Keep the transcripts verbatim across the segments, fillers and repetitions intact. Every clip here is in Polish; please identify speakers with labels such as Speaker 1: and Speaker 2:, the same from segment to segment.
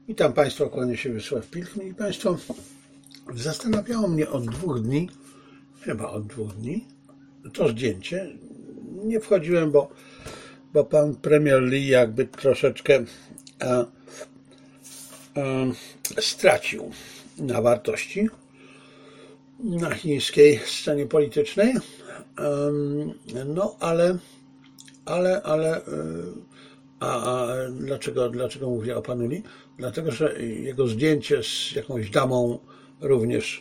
Speaker 1: Witam Państwa, kłania się Wiesław Pilch. Mieli Państwo, zastanawiało mnie od dwóch dni, chyba od dwóch dni, to zdjęcie. Nie wchodziłem, bo, bo pan premier Lee jakby troszeczkę a, a, stracił na wartości na chińskiej scenie politycznej. No ale, ale, ale A, a dlaczego, dlaczego mówię o panu Lee? Dlatego, że jego zdjęcie z jakąś damą również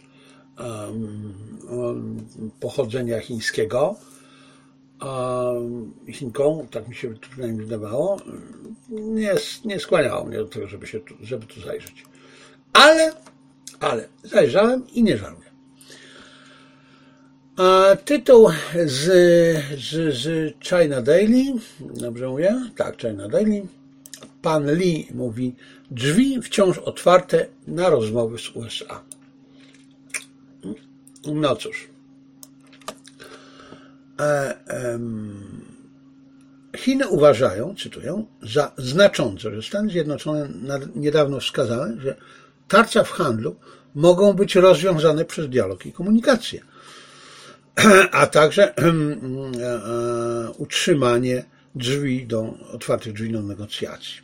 Speaker 1: um, pochodzenia chińskiego, um, Chinką, tak mi się przynajmniej wydawało, nie, nie skłaniało mnie do tego, żeby, się tu, żeby tu zajrzeć. Ale, ale zajrzałem i nie żałuję. A tytuł z, z, z China Daily, dobrze mówię? Tak, China Daily. Pan Lee mówi, drzwi wciąż otwarte na rozmowy z U S A. No cóż. E, em, Chiny uważają, cytuję, za znaczące, że Stany Zjednoczone niedawno wskazały, że tarcia w handlu mogą być rozwiązane przez dialog i komunikację, a także utrzymanie drzwi do, otwartych drzwi do negocjacji.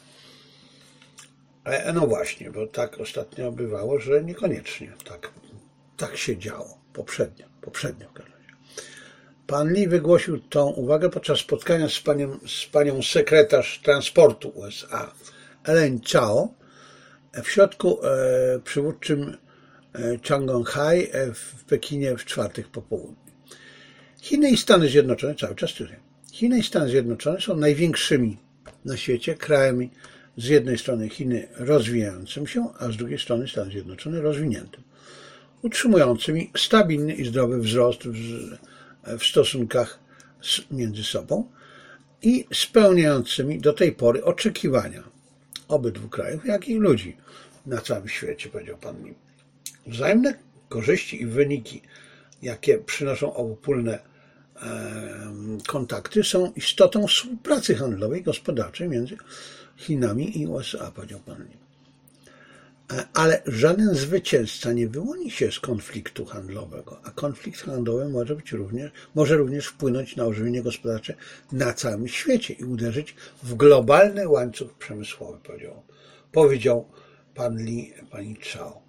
Speaker 1: No właśnie, bo tak ostatnio bywało, że niekoniecznie tak, tak się działo poprzednio, poprzednio w każdym razie. Pan Lee wygłosił tą uwagę podczas spotkania z panią, z panią sekretarz transportu U S A Elaine Chao w środku e, przywódczym Changhai w Pekinie w czwartek po południu. Chiny i Stany Zjednoczone, cały czas tutaj, Chiny i Stany Zjednoczone są największymi na świecie krajami, z jednej strony Chiny rozwijającym się, a z drugiej strony Stany Zjednoczone rozwiniętym, utrzymującymi stabilny i zdrowy wzrost w, w stosunkach między sobą i spełniającymi do tej pory oczekiwania obydwu krajów, jak i ludzi na całym świecie, powiedział pan Lee. Wzajemne korzyści i wyniki, jakie przynoszą obopólne kontakty, są istotą współpracy handlowej i gospodarczej między Chinami i U S A, powiedział pan Lee. Ale żaden zwycięzca nie wyłoni się z konfliktu handlowego, a konflikt handlowy może być również, może również wpłynąć na ożywienie gospodarcze na całym świecie i uderzyć w globalny łańcuch przemysłowy, powiedział, powiedział pan Lee, pani Chao.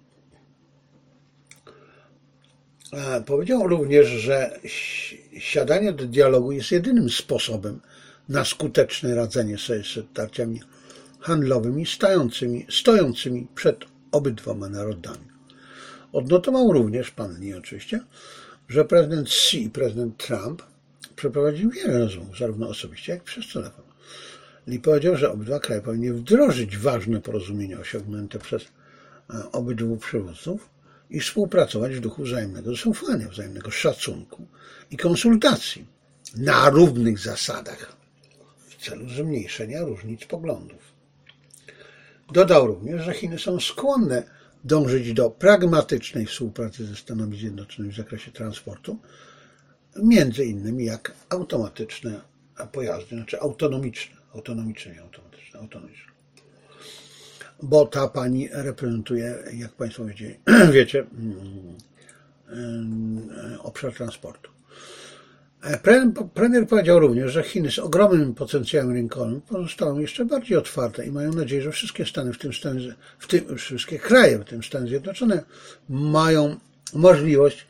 Speaker 1: Powiedział również, że siadanie do dialogu jest jedynym sposobem na skuteczne radzenie sobie z tarciami handlowymi stojącymi, stojącymi przed obydwoma narodami. Odnotował również pan Lee oczywiście, że prezydent Xi i prezydent Trump przeprowadzili wiele rozmów, zarówno osobiście, jak i przez telefon. Lee powiedział, że obydwa kraje powinny wdrożyć ważne porozumienia osiągnięte przez obydwu przywódców i współpracować w duchu wzajemnego zaufania, wzajemnego szacunku i konsultacji na równych zasadach w celu zmniejszenia różnic poglądów. Dodał również, że Chiny są skłonne dążyć do pragmatycznej współpracy ze Stanami Zjednoczonymi w zakresie transportu, między innymi jak automatyczne pojazdy, znaczy autonomiczne, autonomiczne i automatyczne, autonomiczne. Bo ta pani reprezentuje, jak Państwo wiecie, wiecie obszar transportu. Premier powiedział również, że Chiny z ogromnym potencjałem rynkowym pozostają jeszcze bardziej otwarte i mają nadzieję, że wszystkie Stany, w tym, Stany, w tym wszystkie kraje, w tym Stany Zjednoczone, mają możliwość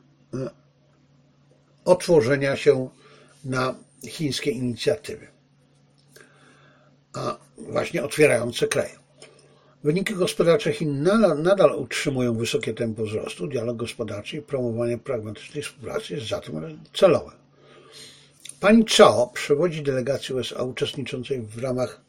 Speaker 1: otworzenia się na chińskie inicjatywy, a właśnie otwierające kraje. Wyniki gospodarcze Chin nadal, nadal utrzymują wysokie tempo wzrostu, dialog gospodarczy i promowanie pragmatycznej współpracy jest zatem celowe. Pani Chao przewodzi delegacji U S A uczestniczącej w ramach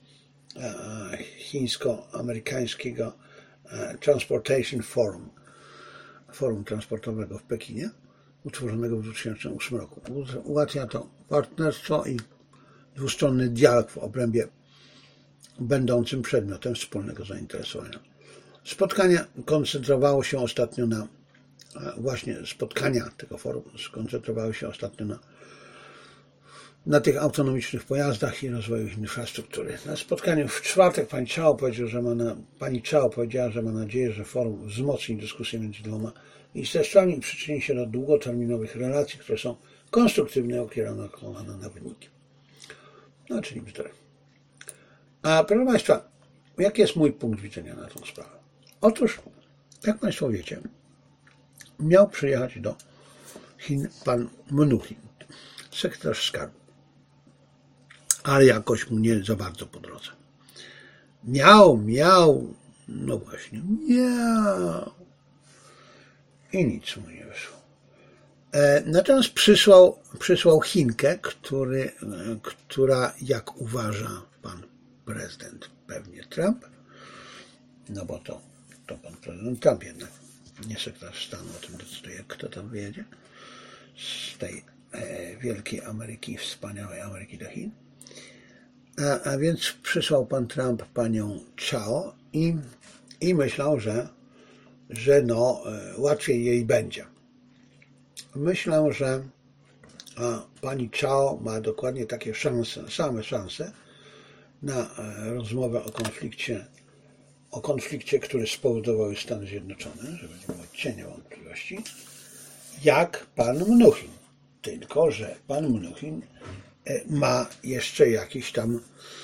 Speaker 1: chińsko-amerykańskiego Transportation Forum, forum transportowego w Pekinie, utworzonego w dwa tysiące ósmym roku. Ułatwia to partnerstwo i dwustronny dialog w obrębie będącym przedmiotem wspólnego zainteresowania. Spotkanie koncentrowało się ostatnio na, właśnie spotkania tego forum skoncentrowały się ostatnio na na tych autonomicznych pojazdach i rozwoju infrastruktury. Na spotkaniu w czwartek pani Chao powiedział, że ma na, pani Chao powiedziała, że ma nadzieję, że forum wzmocni dyskusję między dwoma ministerstwami i przyczyni się do długoterminowych relacji, które są konstruktywne, ukierunkowane na wyniki. No, czyli bzdury. A proszę Państwa, jaki jest mój punkt widzenia na tą sprawę? Otóż, jak Państwo wiecie, miał przyjechać do Chin pan Mnuchin, sekretarz skarbu, ale jakoś mu nie za bardzo po drodze. Miał, miał, no właśnie, miał i nic mu nie wyszło. E, natomiast przysłał, przysłał Chinkę, który, która, jak uważa pan prezydent, pewnie Trump, no bo to, to pan prezydent Trump jednak, nie sekretarz stanu o tym decyduje, kto tam wyjedzie z tej e, wielkiej Ameryki, wspaniałej Ameryki do Chin. A, a więc przysłał pan Trump panią Chao i, i myślał, że, że no, e, łatwiej jej będzie. Myślę, że a, pani Chao ma dokładnie takie szanse, same szanse na e, rozmowę o konflikcie, o konflikcie, który spowodowały Stany Zjednoczone, żeby nie było cienia wątpliwości, jak pan Mnuchin. Tylko że pan Mnuchin ma jeszcze jakieś tam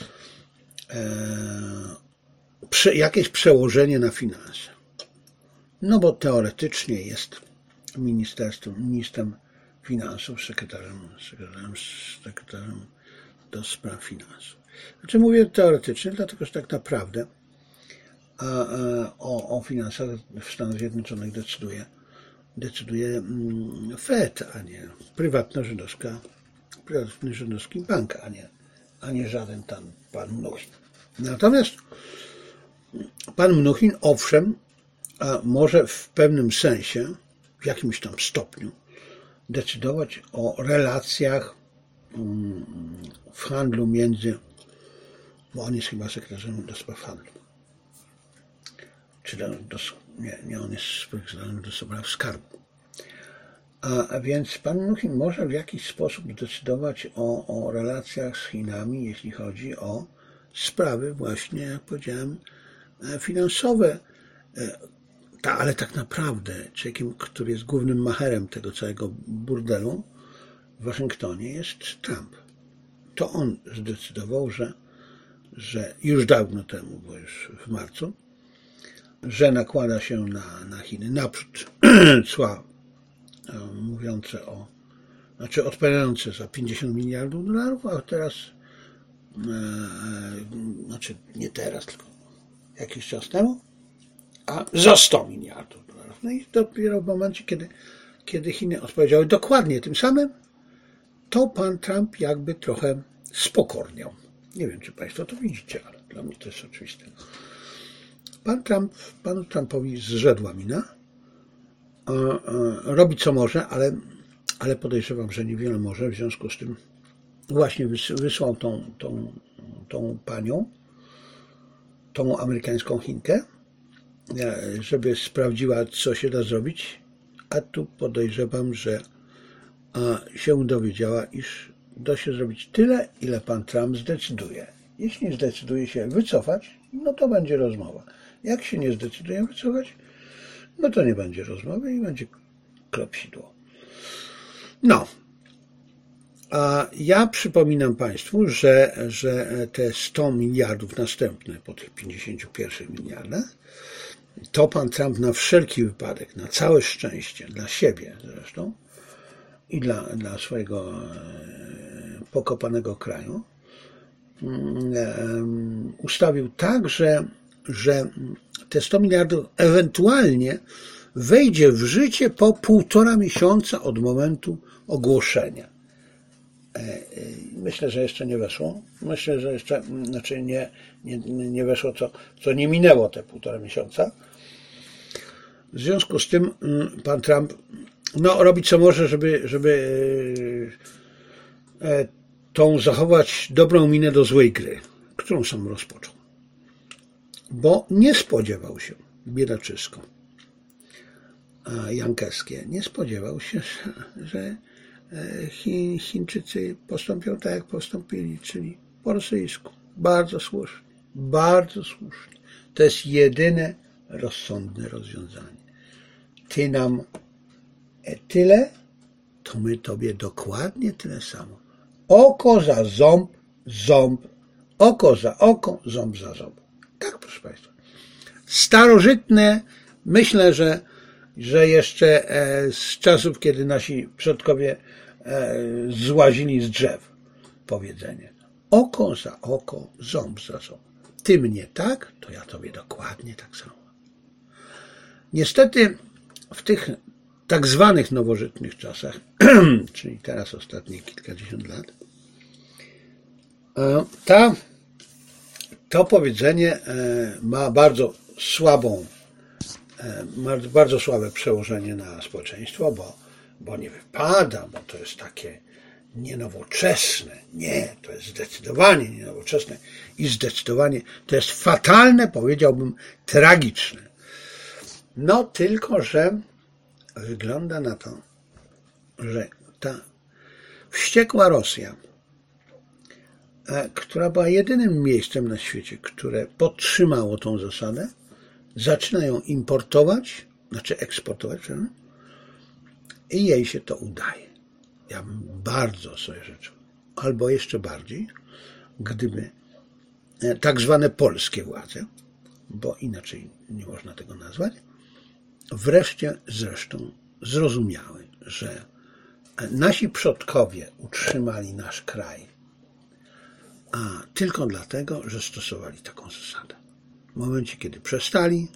Speaker 1: e, prze, jakieś przełożenie na finanse. No bo teoretycznie jest ministerstwem, ministrem finansów, sekretarzem, sekretarzem, sekretarzem do spraw finansów. Znaczy mówię teoretycznie, dlatego że tak naprawdę a, a, o, o finansach w Stanach Zjednoczonych decyduje, decyduje Fed, a nie prywatna żydowska prywatny żydowski bank, a nie, a nie żaden tam pan Mnuchin. Natomiast pan Mnuchin, owszem, a może w pewnym sensie, w jakimś tam stopniu, decydować o relacjach w handlu między, bo on jest chyba sekretarzem do spraw handlu, czy do, do, nie, nie, on jest sekretarzem do spraw skarbu. A, a więc pan Mnuchin może w jakiś sposób decydować o, o relacjach z Chinami, jeśli chodzi o sprawy właśnie, jak powiedziałem, finansowe. Ta, ale tak naprawdę człowiekiem, który jest głównym macherem tego całego burdelu w Waszyngtonie, jest Trump. To on zdecydował, że, że już dawno temu, bo już w marcu, że nakłada się na, na Chiny naprzód cła mówiące o, znaczy odpowiadające za pięćdziesiąt miliardów dolarów, a teraz, e, znaczy nie teraz, tylko jakiś czas temu, a za sto miliardów dolarów. No i dopiero w momencie, kiedy, kiedy Chiny odpowiedziały dokładnie tym samym, to pan Trump jakby trochę spokorniał. Nie wiem, czy Państwo to widzicie, ale dla mnie to jest oczywiste. Pan Trump, panu Trumpowi zrzedła mina, robi co może, ale, ale podejrzewam, że niewiele może, w związku z tym właśnie wysłał tą, tą, tą panią, tą amerykańską Chinkę, żeby sprawdziła, co się da zrobić, a tu podejrzewam, że się dowiedziała, iż da się zrobić tyle, ile pan Trump zdecyduje. Jeśli zdecyduje się wycofać, no to będzie rozmowa. Jak się nie zdecyduje wycofać, no to nie będzie rozmowy i będzie klepsidło. No, a ja przypominam Państwu, że, że te sto miliardów następne po tych pięćdziesięciu pierwszych miliardach, to pan Trump na wszelki wypadek, na całe szczęście, dla siebie zresztą i dla, dla swojego pokopanego kraju, ustawił tak, że, że te sto miliardów ewentualnie wejdzie w życie po półtora miesiąca od momentu ogłoszenia. Myślę, że jeszcze nie weszło. Myślę, że jeszcze, znaczy nie, nie, nie weszło, co, co nie minęło te półtora miesiąca. W związku z tym pan Trump no, robi co może, żeby, żeby tą zachować dobrą minę do złej gry, którą sam rozpoczął. Bo nie spodziewał się, biedaczysko jankeskie, nie spodziewał się, że, Chi, Chińczycy postąpią tak, jak postąpili, czyli po rosyjsku. Bardzo słusznie, bardzo słusznie. To jest jedyne rozsądne rozwiązanie. Ty nam tyle, to my tobie dokładnie tyle samo. Oko za ząb, ząb, oko za oko, ząb za ząb. Tak, proszę Państwa. Starożytne, myślę, że, że jeszcze z czasów, kiedy nasi przodkowie złazili z drzew, powiedzenie. Oko za oko, ząb za ząb. Ty mnie tak, to ja tobie dokładnie tak samo. Niestety w tych tak zwanych nowożytnych czasach, czyli teraz ostatnie kilkadziesiąt lat, ta, to powiedzenie ma bardzo słabą, bardzo słabe przełożenie na społeczeństwo, bo, bo nie wypada, bo to jest takie nienowoczesne. Nie, to jest zdecydowanie nienowoczesne i zdecydowanie to jest fatalne, powiedziałbym tragiczne. No tylko, że wygląda na to, że ta wściekła Rosja, która była jedynym miejscem na świecie, które podtrzymało tą zasadę, zaczyna ją importować, znaczy eksportować, i jej się to udaje. Ja bym bardzo sobie życzył, albo jeszcze bardziej, gdyby tak zwane polskie władze, bo inaczej nie można tego nazwać, wreszcie zresztą zrozumiały, że nasi przodkowie utrzymali nasz kraj, a tylko dlatego, że stosowali taką zasadę. W momencie, kiedy przestali,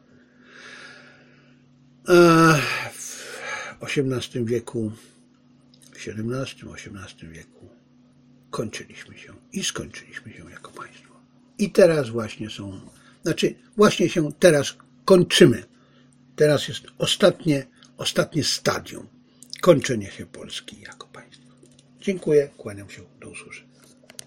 Speaker 1: w osiemnastym wieku, w siedemnastym, osiemnastym wieku kończyliśmy się i skończyliśmy się jako państwo. I teraz właśnie są, znaczy właśnie się teraz kończymy. Teraz jest ostatnie, ostatnie stadium kończenia się Polski jako państwa. Dziękuję, kłaniam się, do usłyszenia.